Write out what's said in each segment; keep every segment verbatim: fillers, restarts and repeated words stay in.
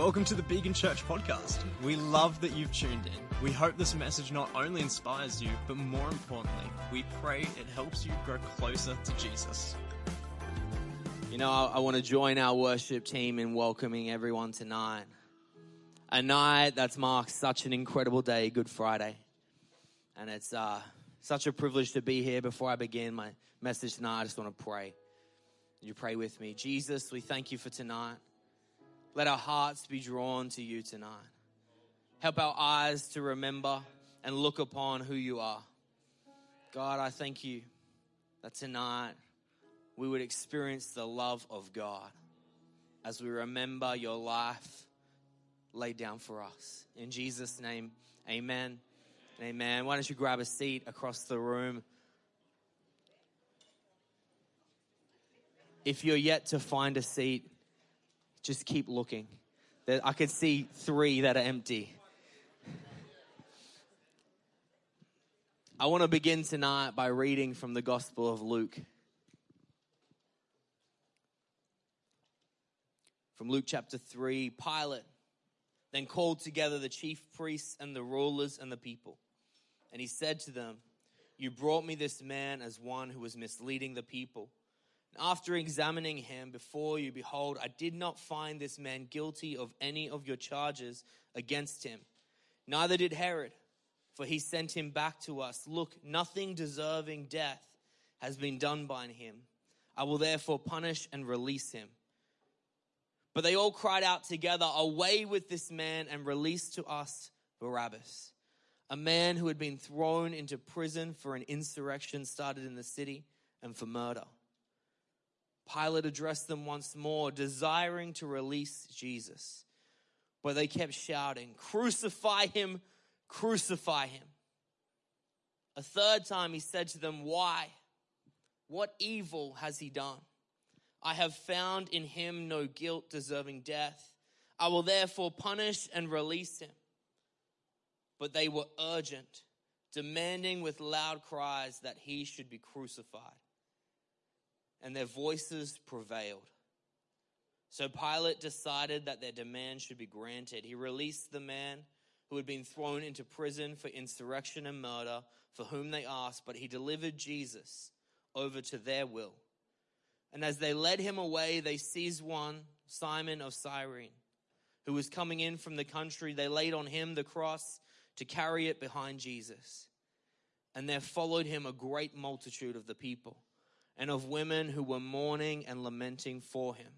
Welcome to the Beacon Church podcast. We love that you've tuned in. We hope this message not only inspires you, but more importantly, we pray it helps you grow closer to Jesus. You know, I, I want to join our worship team in welcoming everyone tonight. A night that's marked such an incredible day, Good Friday. And it's uh, such a privilege to be here. Before I begin my message tonight, I just want to pray. Would you pray with me? Jesus, we thank you for tonight. Let our hearts be drawn to you tonight. Help our eyes to remember and look upon who you are. God, I thank you that tonight we would experience the love of God as we remember your life laid down for us. In Jesus' name, amen and amen. Why don't you grab a seat across the room? If you're yet to find a seat, just keep looking. I can see three that are empty. I want to begin tonight by reading from the Gospel of Luke. From Luke chapter three, Pilate then called together the chief priests and the rulers and the people. And he said to them, "You brought me this man as one who was misleading the people. After examining him before you, behold, I did not find this man guilty of any of your charges against him. Neither did Herod, for he sent him back to us. Look, nothing deserving death has been done by him. I will therefore punish and release him." But they all cried out together, "Away with this man and release to us Barabbas, a man who had been thrown into prison for an insurrection started in the city and for murder." Pilate addressed them once more, desiring to release Jesus. But they kept shouting, "Crucify him, crucify him." A third time he said to them, "Why? What evil has he done? I have found in him no guilt deserving death. I will therefore punish and release him." But they were urgent, demanding with loud cries that he should be crucified. And their voices prevailed. So Pilate decided that their demand should be granted. He released the man who had been thrown into prison for insurrection and murder, for whom they asked, but he delivered Jesus over to their will. And as they led him away, they seized one, Simon of Cyrene, who was coming in from the country. They laid on him the cross to carry it behind Jesus. And there followed him a great multitude of the people, and of women who were mourning and lamenting for him.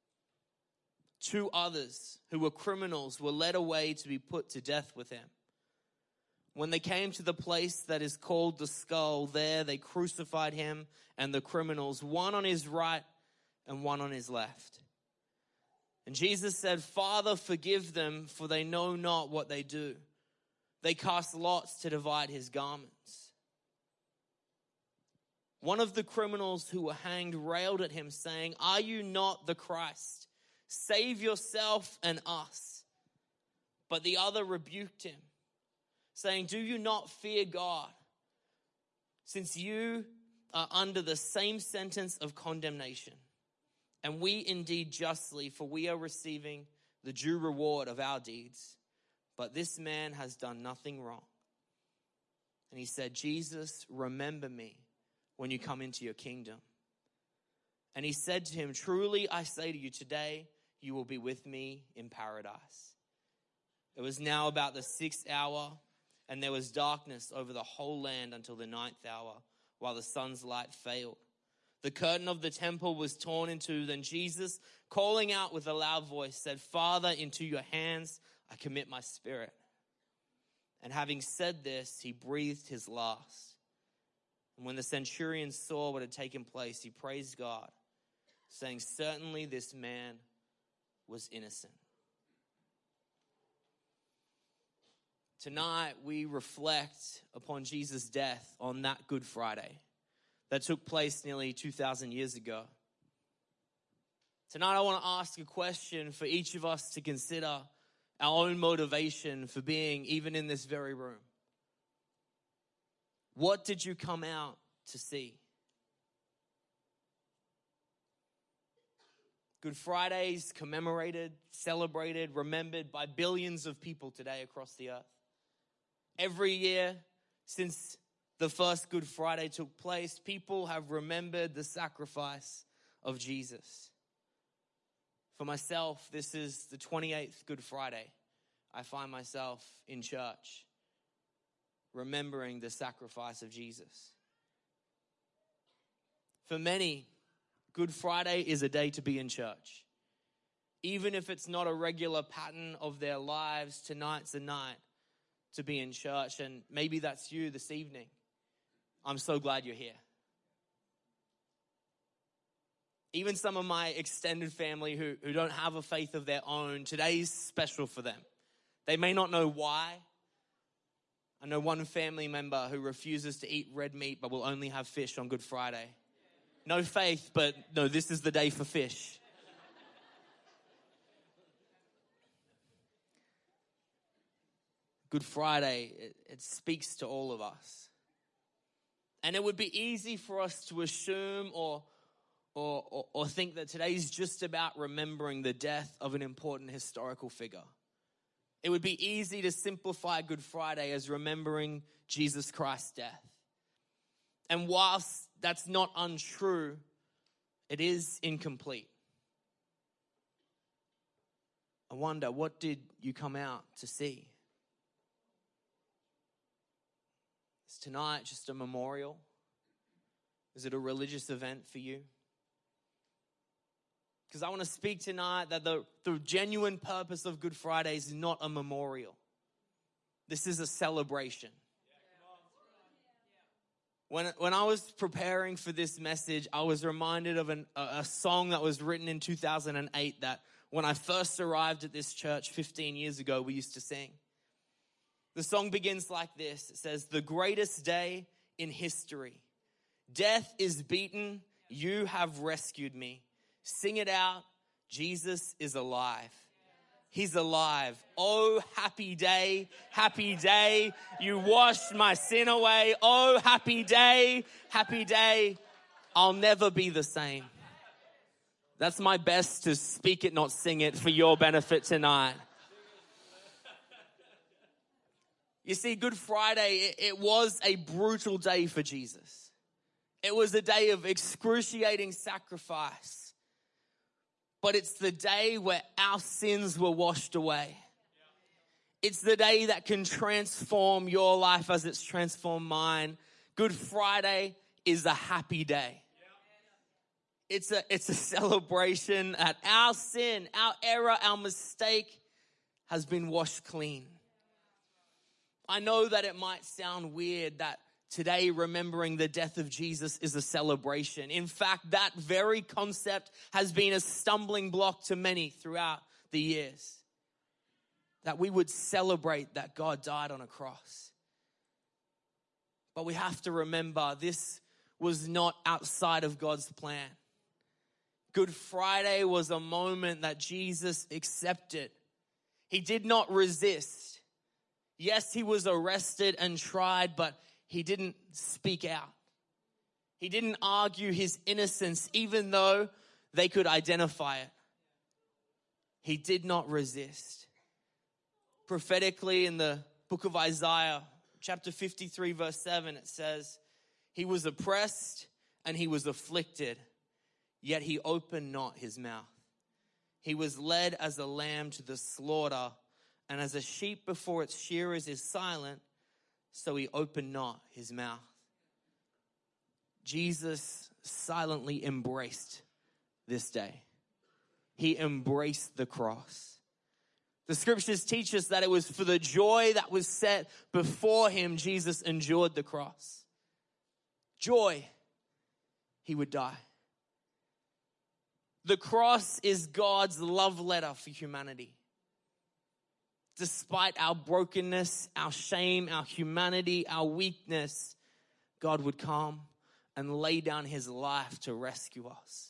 Two others who were criminals were led away to be put to death with him. When they came to the place that is called the Skull, there they crucified him and the criminals, one on his right and one on his left. And Jesus said, "Father, forgive them, for they know not what they do." They cast lots to divide his garments. One of the criminals who were hanged railed at him, saying, "Are you not the Christ? Save yourself and us." But the other rebuked him, saying, "Do you not fear God, since you are under the same sentence of condemnation? And we indeed justly, for we are receiving the due reward of our deeds. But this man has done nothing wrong." And he said, "Jesus, remember me when you come into your kingdom." And he said to him, "Truly I say to you, today you will be with me in paradise." It was now about the sixth hour, and there was darkness over the whole land until the ninth hour, while the sun's light failed. The curtain of the temple was torn in two. Then Jesus, calling out with a loud voice, said, "Father, into your hands I commit my spirit." And having said this, he breathed his last. And when the centurion saw what had taken place, he praised God, saying, "Certainly this man was innocent." Tonight, we reflect upon Jesus' death on that Good Friday that took place nearly two thousand years ago. Tonight, I want to ask a question for each of us to consider our own motivation for being even in this very room. What did you come out to see? Good Friday is commemorated, celebrated, remembered by billions of people today across the earth. Every year since the first Good Friday took place, people have remembered the sacrifice of Jesus. For myself, this is the twenty-eighth Good Friday. I find myself in church, remembering the sacrifice of Jesus. For many, Good Friday is a day to be in church. Even if it's not a regular pattern of their lives, tonight's a night to be in church. And maybe that's you this evening. I'm so glad you're here. Even some of my extended family who, who don't have a faith of their own, today's special for them. They may not know why. I know one family member who refuses to eat red meat but will only have fish on Good Friday. No faith, but no, this is the day for fish. Good Friday, it, it speaks to all of us. And it would be easy for us to assume or, or, or, or think that today's just about remembering the death of an important historical figure. It would be easy to simplify Good Friday as remembering Jesus Christ's death. And whilst that's not untrue, it is incomplete. I wonder, what did you come out to see? Is tonight just a memorial? Is it a religious event for you? Because I want to speak tonight that the, the genuine purpose of Good Friday is not a memorial. This is a celebration. When, when I was preparing for this message, I was reminded of an, a, a song that was written in two thousand eight that when I first arrived at this church fifteen years ago, we used to sing. The song begins like this. It says, "The greatest day in history. Death is beaten. You have rescued me. Sing it out. Jesus is alive. He's alive. Oh, happy day, happy day. You washed my sin away. Oh, happy day, happy day. I'll never be the same." That's my best to speak it, not sing it, for your benefit tonight. You see, Good Friday, it, it was a brutal day for Jesus. It was a day of excruciating sacrifice. But it's the day where our sins were washed away. It's the day that can transform your life as it's transformed mine. Good Friday is a happy day. It's a, it's a celebration that our sin, our error, our mistake has been washed clean. I know that it might sound weird that today, remembering the death of Jesus is a celebration. In fact, that very concept has been a stumbling block to many throughout the years. That we would celebrate that God died on a cross. But we have to remember this was not outside of God's plan. Good Friday was a moment that Jesus accepted. He did not resist. Yes, he was arrested and tried, but he didn't speak out. He didn't argue his innocence, even though they could identify it. He did not resist. Prophetically, in the book of Isaiah, chapter fifty-three, verse seven, it says, "He was oppressed and he was afflicted, yet he opened not his mouth. He was led as a lamb to the slaughter, and as a sheep before its shearers is silent, so he opened not his mouth." Jesus silently embraced this day. He embraced the cross. The scriptures teach us that it was for the joy that was set before him, Jesus endured the cross. Joy, he would die. The cross is God's love letter for humanity. Despite our brokenness, our shame, our humanity, our weakness, God would come and lay down his life to rescue us.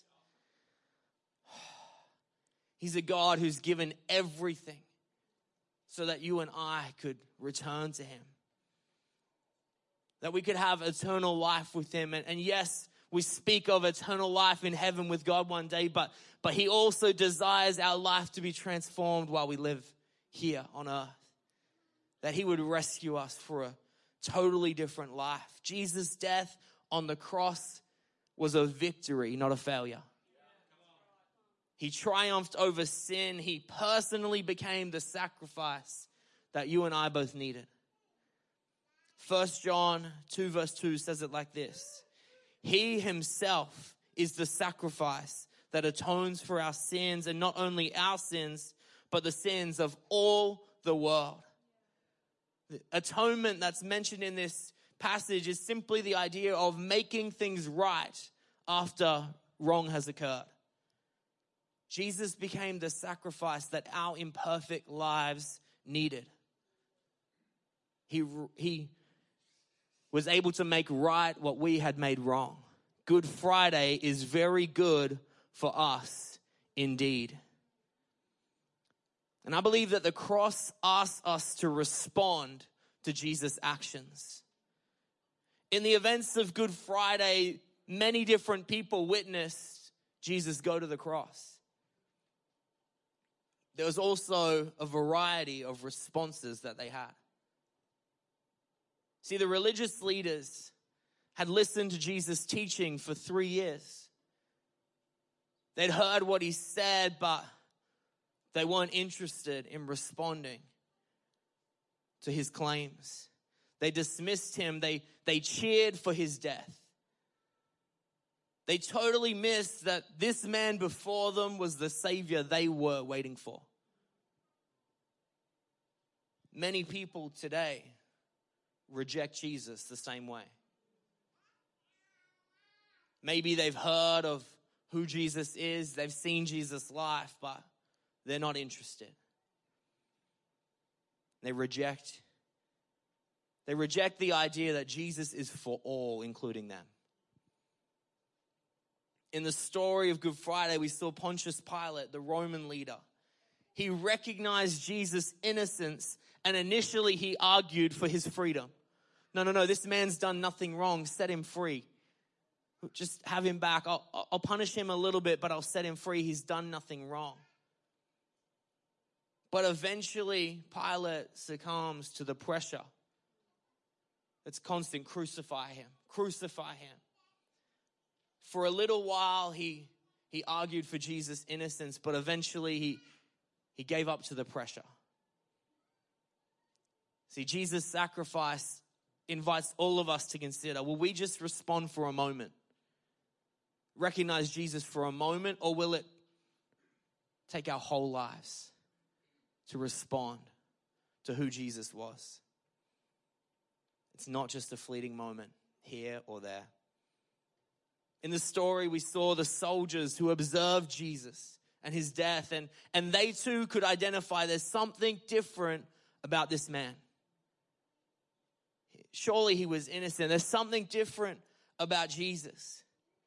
He's a God who's given everything so that you and I could return to him. That we could have eternal life with him. And, and yes, We speak of eternal life in heaven with God one day, but, but he also desires our life to be transformed while we live here on earth. That he would rescue us for a totally different life. Jesus' death on the cross was a victory, not a failure. He triumphed over sin. He personally became the sacrifice that you and I both needed. First John two verse two says it like this. He himself is the sacrifice that atones for our sins, and not only our sins, but the sins of all the world. The atonement that's mentioned in this passage is simply the idea of making things right after wrong has occurred. Jesus became the sacrifice that our imperfect lives needed. He, he was able to make right what we had made wrong. Good Friday is very good for us indeed. And I believe that the cross asks us to respond to Jesus' actions. In the events of Good Friday, many different people witnessed Jesus go to the cross. There was also a variety of responses that they had. See, the religious leaders had listened to Jesus' teaching for three years. They'd heard what he said, but they weren't interested in responding to his claims. They dismissed him. They, they cheered for his death. They totally missed that this man before them was the Savior they were waiting for. Many people today reject Jesus the same way. Maybe they've heard of who Jesus is, they've seen Jesus' life, but they're not interested. They reject, they reject the idea that Jesus is for all, including them. In the story of Good Friday, we saw Pontius Pilate, the Roman leader. He recognized Jesus' innocence, and initially he argued for his freedom. No, no, no, this man's done nothing wrong. Set him free. Just have him back. I'll, I'll punish him a little bit, but I'll set him free. He's done nothing wrong. But eventually, Pilate succumbs to the pressure. It's constant, crucify him, crucify him. For a little while, he, he argued for Jesus' innocence, but eventually he, he gave up to the pressure. See, Jesus' sacrifice invites all of us to consider, will we just respond for a moment? Recognize Jesus for a moment, or will it take our whole lives to respond to who Jesus was? It's not just a fleeting moment here or there. In the story, we saw the soldiers who observed Jesus and his death, and, and they too could identify there's something different about this man. Surely he was innocent. There's something different about Jesus.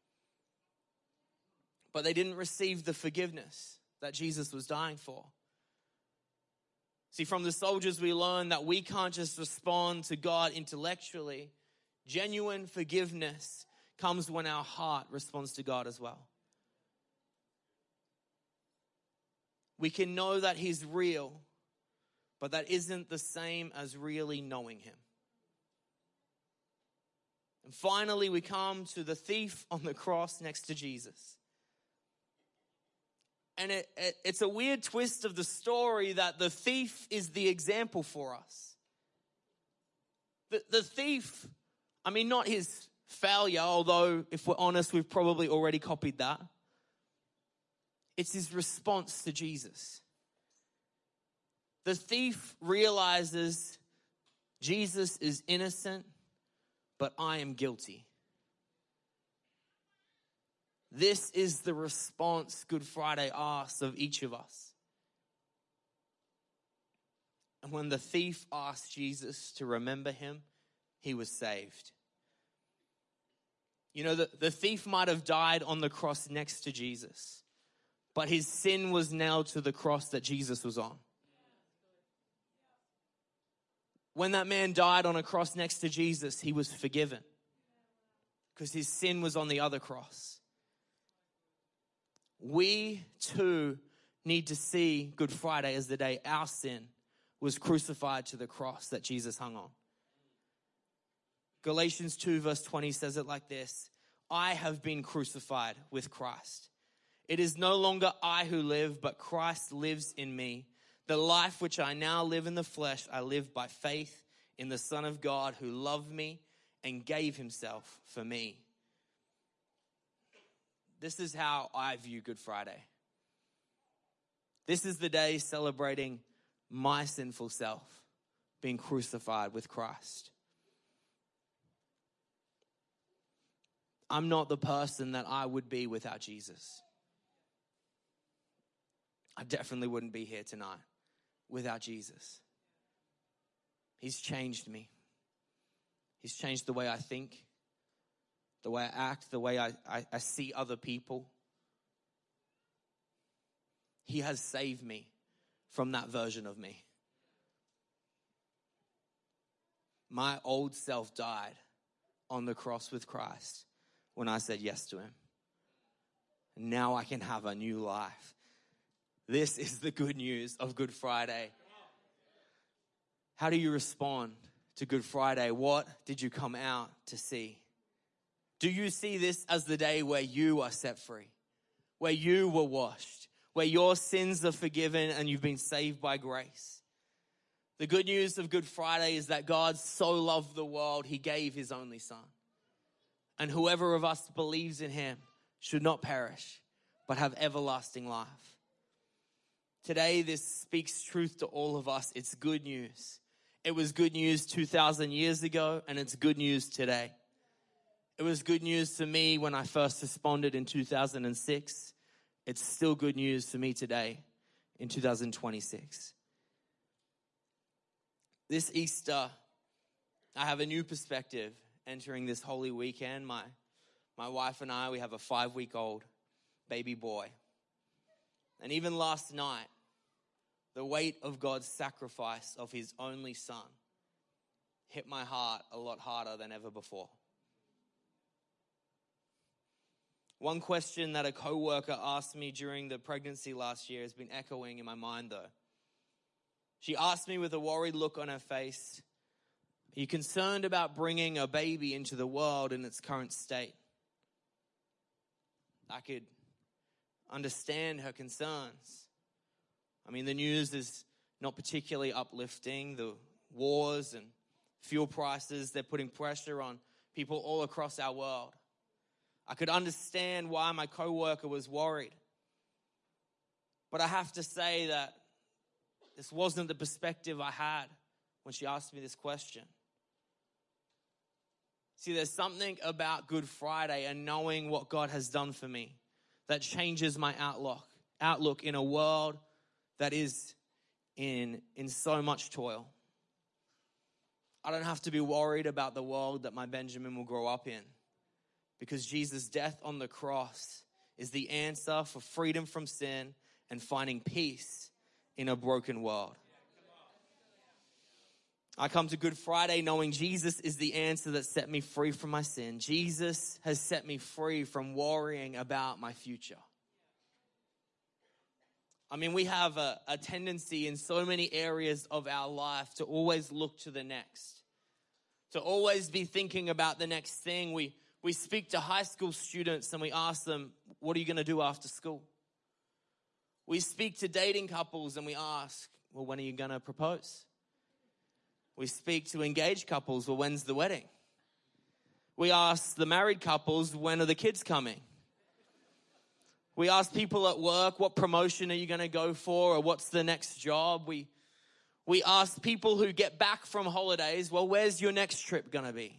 But they didn't receive the forgiveness that Jesus was dying for. See, from the soldiers we learn that we can't just respond to God intellectually. Genuine forgiveness comes when our heart responds to God as well. We can know that he's real, but that isn't the same as really knowing him. And finally, we come to the thief on the cross next to Jesus. And it, it, it's a weird twist of the story that the thief is the example for us. The, the thief, I mean, not his failure, although if we're honest, we've probably already copied that. It's his response to Jesus. The thief realizes Jesus is innocent, but I am guilty. This is the response Good Friday asks of each of us. And when the thief asked Jesus to remember him, he was saved. You know, the, the thief might have died on the cross next to Jesus, but his sin was nailed to the cross that Jesus was on. When that man died on a cross next to Jesus, he was forgiven. because his sin was on the other cross. We too need to see Good Friday as the day our sin was crucified to the cross that Jesus hung on. Galatians two verse twenty says it like this: I have been crucified with Christ. It is no longer I who live, but Christ lives in me. The life which I now live in the flesh, I live by faith in the Son of God who loved me and gave himself for me. This is how I view Good Friday. This is the day celebrating my sinful self being crucified with Christ. I'm not the person that I would be without Jesus. I definitely wouldn't be here tonight without Jesus. He's changed me. He's changed the way I think, the way I act, the way I, I, I see other people. He has saved me from that version of me. My old self died on the cross with Christ when I said yes to him. Now I can have a new life. This is the good news of Good Friday. How do you respond to Good Friday? What did you come out to see? Do you see this as the day where you are set free, where you were washed, where your sins are forgiven and you've been saved by grace? The good news of Good Friday is that God so loved the world, he gave his only son. And whoever of us believes in him should not perish, but have everlasting life. Today, this speaks truth to all of us. It's good news. It was good news two thousand years ago, and it's good news today. It was good news to me when I first responded in two thousand six. It's still good news for me today in two thousand twenty-six. This Easter, I have a new perspective entering this holy weekend. My, my wife and I, we have a five-week-old baby boy. And even last night, the weight of God's sacrifice of his only son hit my heart a lot harder than ever before. One question that a co-worker asked me during the pregnancy last year has been echoing in my mind though. She asked me with a worried look on her face, "Are you concerned about bringing a baby into the world in its current state?" I could understand her concerns. I mean, the news is not particularly uplifting. The wars and fuel prices, they're putting pressure on people all across our world. I could understand why my coworker was worried. But I have to say that this wasn't the perspective I had when she asked me this question. See, there's something about Good Friday and knowing what God has done for me that changes my outlook, outlook in a world that is in, in so much toil. I don't have to be worried about the world that my Benjamin will grow up in, because Jesus' death on the cross is the answer for freedom from sin and finding peace in a broken world. I come to Good Friday knowing Jesus is the answer that set me free from my sin. Jesus has set me free from worrying about my future. I mean, we have a, a tendency in so many areas of our life to always look to the next, to always be thinking about the next thing. We, we speak to high school students and we ask them, what are you going to do after school? We speak to dating couples and we ask, well, when are you going to propose? We speak to engaged couples, well, when's the wedding? We ask the married couples, when are the kids coming? We ask people at work, what promotion are you going to go for, or what's the next job? We, we ask people who get back from holidays, well, where's your next trip going to be?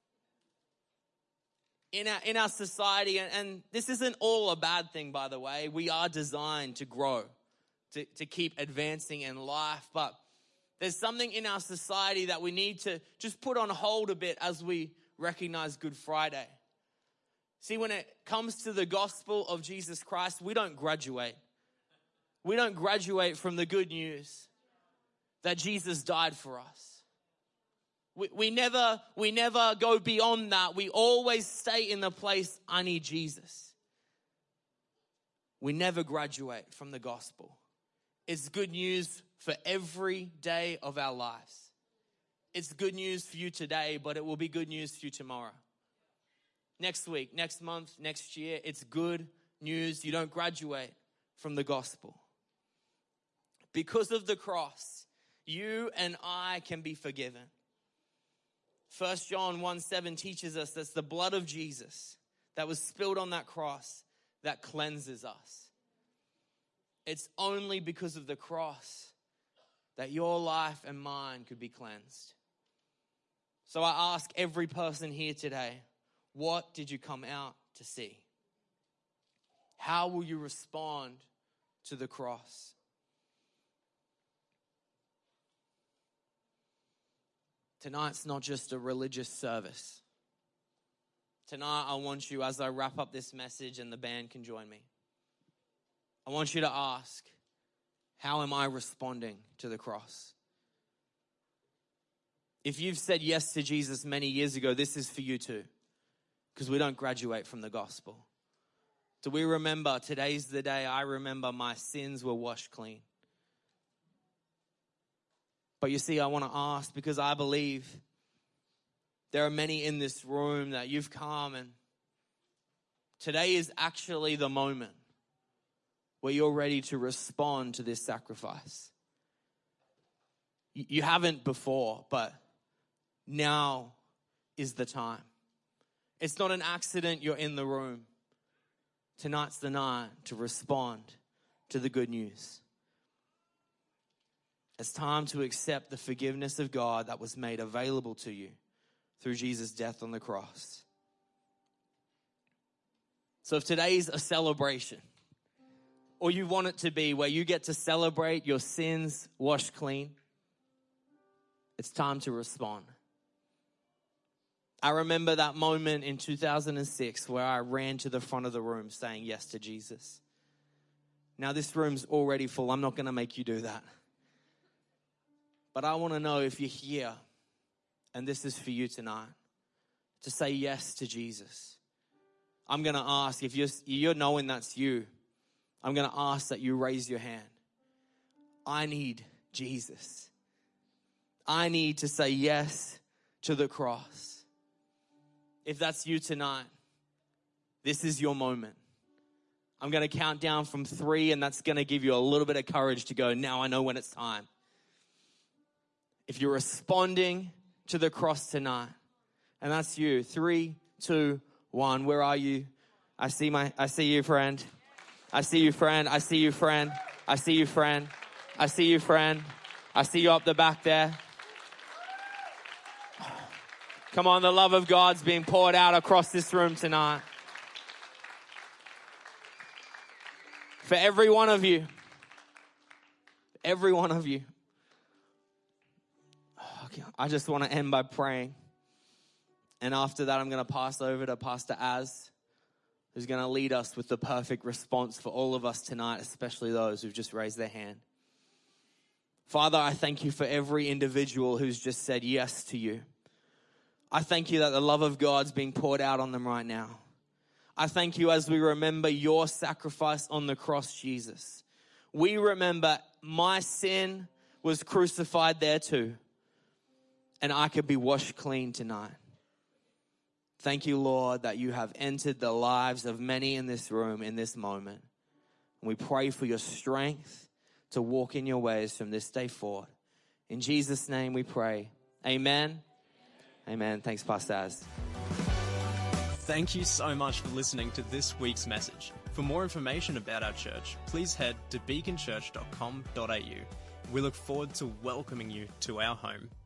In our, in our society, and, and this isn't all a bad thing, by the way. We are designed to grow, to, to keep advancing in life, but there's something in our society that we need to just put on hold a bit as we recognize Good Friday. See, when it comes to the gospel of Jesus Christ, we don't graduate. We don't graduate from the good news that Jesus died for us. We, we never, we never go beyond that. We always stay in the place, I need Jesus. We never graduate from the gospel. It's good news for every day of our lives. It's good news for you today, but it will be good news for you tomorrow. Next week, next month, next year, it's good news. You don't graduate from the gospel. Because of the cross, you and I can be forgiven. First John one seven teaches us that's the blood of Jesus that was spilled on that cross that cleanses us. It's only because of the cross that your life and mine could be cleansed. So I ask every person here today, what did you come out to see? How will you respond to the cross? Tonight's not just a religious service. Tonight, I want you, as I wrap up this message and the band can join me, I want you to ask, how am I responding to the cross? If you've said yes to Jesus many years ago, this is for you too, because we don't graduate from the gospel. Do we remember, today's the day I remember my sins were washed clean. But you see, I want to ask, because I believe there are many in this room that you've come, and today is actually the moment where you're ready to respond to this sacrifice. You haven't before, but now is the time. It's not an accident you're in the room. Tonight's the night to respond to the good news. It's time to accept the forgiveness of God that was made available to you through Jesus' death on the cross. So if today's a celebration, or you want it to be where you get to celebrate your sins washed clean, it's time to respond. I remember that moment in two thousand six where I ran to the front of the room saying yes to Jesus. Now this room's already full. I'm not going to make you do that. But I want to know if you're here, and this is for you tonight, to say yes to Jesus. I'm going to ask, if you're, you're knowing that's you, I'm going to ask that you raise your hand. I need Jesus. I need to say yes to the cross. If that's you tonight, this is your moment. I'm going to count down from three, and that's going to give you a little bit of courage to go, now I know when it's time. If you're responding to the cross tonight, and that's you, three, two, one. Where are you? I see my, I see you, friend. I see you, friend. I see you, friend. I see you, friend. I see you, friend. I see you up the back there. Come on, the love of God's being poured out across this room tonight. For every one of you. Every one of you. I just want to end by praying. And after that, I'm going to pass over to Pastor Az, who's going to lead us with the perfect response for all of us tonight, especially those who've just raised their hand. Father, I thank you for every individual who's just said yes to you. I thank you that the love of God's being poured out on them right now. I thank you as we remember your sacrifice on the cross, Jesus. We remember my sin was crucified there too. And I could be washed clean tonight. Thank you, Lord, that you have entered the lives of many in this room in this moment. And we pray for your strength to walk in your ways from this day forward. In Jesus' name we pray. Amen. Amen. Thanks, Pastor Az. Thank you so much for listening to this week's message. For more information about our church, please head to beacon church dot com dot a u. We look forward to welcoming you to our home.